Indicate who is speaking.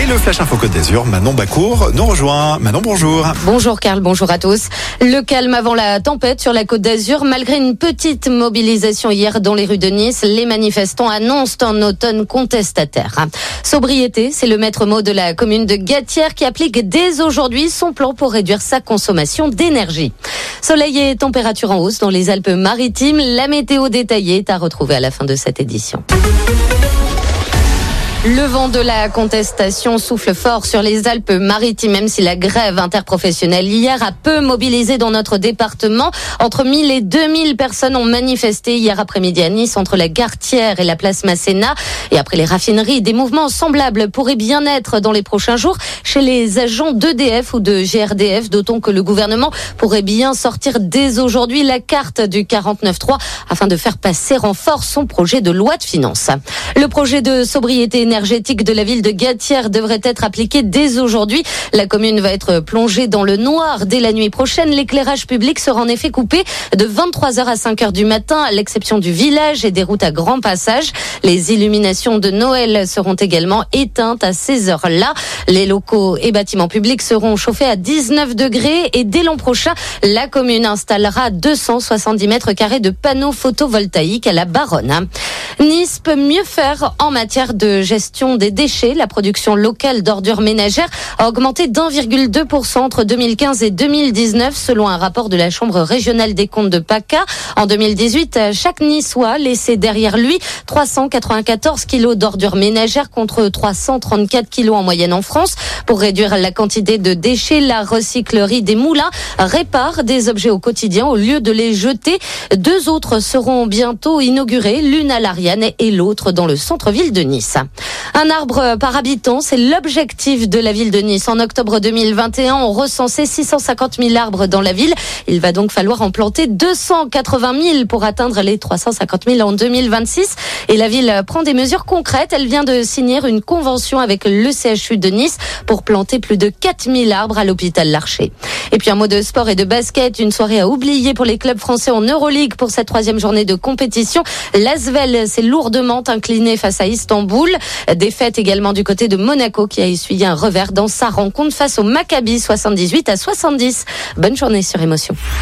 Speaker 1: Et le Flash Info Côte d'Azur, Manon Bacour nous rejoint. Manon, bonjour.
Speaker 2: Bonjour Karl, bonjour à tous. Le calme avant la tempête sur la Côte d'Azur. Malgré une petite mobilisation hier dans les rues de Nice, les manifestants annoncent un automne contestataire. Sobriété, c'est le maître mot de la commune de Gatières qui applique dès aujourd'hui son plan pour réduire sa consommation d'énergie. Soleil et température en hausse dans les Alpes-Maritimes. La météo détaillée est à retrouver à la fin de cette édition. Le vent de la contestation souffle fort sur les Alpes-Maritimes, même si la grève interprofessionnelle hier a peu mobilisé dans notre département. Entre 1000 et 2000 personnes ont manifesté hier après-midi à Nice entre la gare Thiers et la place Masséna. Et après les raffineries, des mouvements semblables pourraient bien être dans les prochains jours chez les agents d'EDF ou de GRDF, d'autant que le gouvernement pourrait bien sortir dès aujourd'hui la carte du 49.3 afin de faire passer en force son projet de loi de finances. Le projet de sobriété énergétique de la ville de Gatières devrait être appliqué dès aujourd'hui. La commune va être plongée dans le noir dès la nuit prochaine. L'éclairage public sera en effet coupé de 23h à 5h du matin, à l'exception du village et des routes à grand passage. Les illuminations de Noël seront également éteintes à ces heures-là. Les locaux et bâtiments publics seront chauffés à 19 degrés et dès l'an prochain, la commune installera 270 mètres carrés de panneaux photovoltaïques à la Baronne. Nice peut mieux faire en matière de gestion des déchets. La production locale d'ordures ménagères a augmenté d'1,2% entre 2015 et 2019 selon un rapport de la Chambre régionale des comptes de PACA. En 2018, chaque Niçois laissait derrière lui 394 kilos d'ordures ménagères contre 334 kilos en moyenne en France. Pour réduire la quantité de déchets, la recyclerie des Moulins répare des objets au quotidien au lieu de les jeter. 2 autres seront bientôt inaugurées, l'une à l'Ariane et l'autre dans le centre-ville de Nice. Un arbre par habitant, c'est l'objectif de la ville de Nice. En octobre 2021, on recensait 650 000 arbres dans la ville. Il va donc falloir en planter 280 000 pour atteindre les 350 000 en 2026. Et la ville prend des mesures concrètes. Elle vient de signer une convention avec le CHU de Nice pour planter plus de 4 000 arbres à l'hôpital Larcher. Et puis un mot de sport et de basket. Une soirée à oublier pour les clubs français en Euroleague pour cette 3e journée de compétition. L'Asvel s'est lourdement incliné face à Istanbul. Défaite également du côté de Monaco qui a essuyé un revers dans sa rencontre face au Maccabi 78-70. Bonne journée sur Émotion.